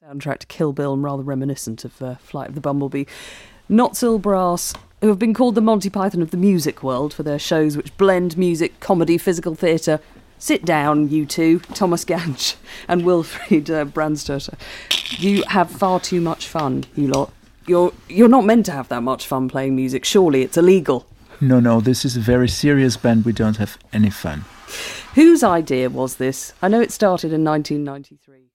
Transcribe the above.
Soundtrack to Kill Bill and rather reminiscent of Flight of the Bumblebee. Notts Hill Brass, who have been called the Monty Python of the music world for their shows which blend music, comedy, physical theatre. Sit down, you two, Thomas Ganch and Wilfried Brandsttter. You have far too much fun, you lot. You're not meant to have that much fun playing music. Surely it's illegal. No, this is a very serious band. We don't have any fun. Whose idea was this? I know it started in 1993.